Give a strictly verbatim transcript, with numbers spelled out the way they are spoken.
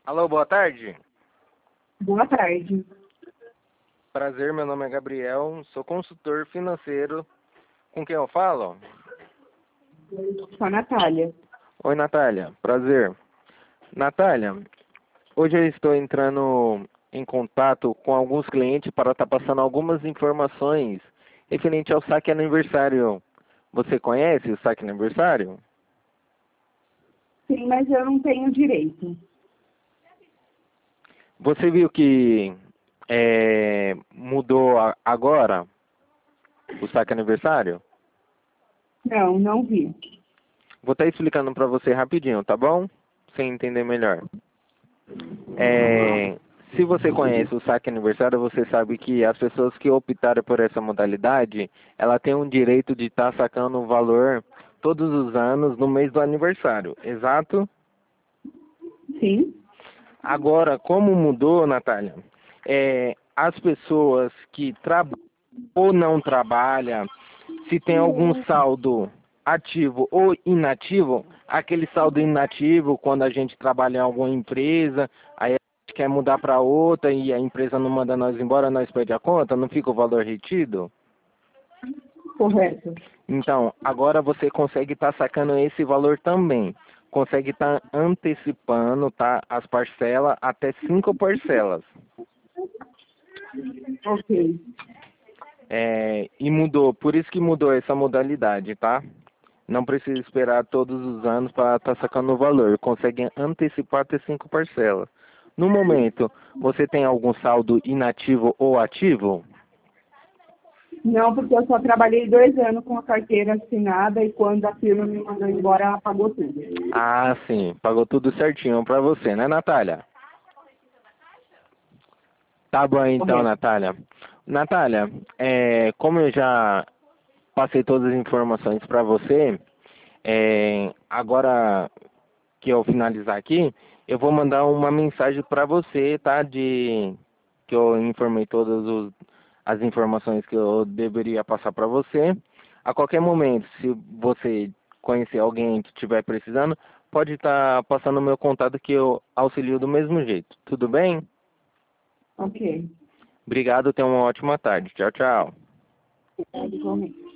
Alô, boa tarde. Boa tarde. Prazer, meu nome é Gabriel, sou consultor financeiro. Com quem eu falo? Sou a Natália. Oi, Natália. Prazer. Natália, hoje eu estou entrando em contato com alguns clientes para estar passando algumas informações referente ao saque aniversário. Você conhece o saque aniversário? Sim, mas eu não tenho direito. Você viu que é, mudou a- agora o saque aniversário? Não, não vi. Vou estar explicando para você rapidinho, tá bom? Sem entender melhor. É, se você conhece o saque aniversário, você sabe que as pessoas que optaram por essa modalidade, ela tem um direito de estar sacando o valor todos os anos no mês do aniversário, exato? Sim? Agora, como mudou, Natália? É, as pessoas que trabalham ou não trabalham, se tem algum saldo ativo ou inativo, aquele saldo inativo, quando a gente trabalha em alguma empresa, aí a gente quer mudar para outra e a empresa não manda nós embora, nós perde a conta, não fica o valor retido? Correto. Então, agora você consegue estar sacando esse valor também. Consegue estar antecipando, tá, as parcelas até cinco parcelas. Ok. É, e mudou, por isso que mudou essa modalidade, tá? Não precisa esperar todos os anos para estar sacando o valor. Consegue antecipar até cinco parcelas. No momento, você tem algum saldo inativo ou ativo? Não, porque eu só trabalhei dois anos com a carteira assinada e quando a firma me mandou embora, ela pagou tudo. Ah, sim. Pagou tudo certinho para você, né, Natália? Tá bom então, Correto. Natália. Natália, é, como eu já passei todas as informações para você, é, agora que eu finalizar aqui, eu vou mandar uma mensagem para você, tá? De que eu informei todas os- as informações que eu deveria passar para você. A qualquer momento, se você conhecer alguém que estiver precisando, pode estar passando o meu contato que eu auxilio do mesmo jeito. Tudo bem? Ok. Obrigado, tenha uma ótima tarde. Tchau, tchau. Obrigado, igualmente.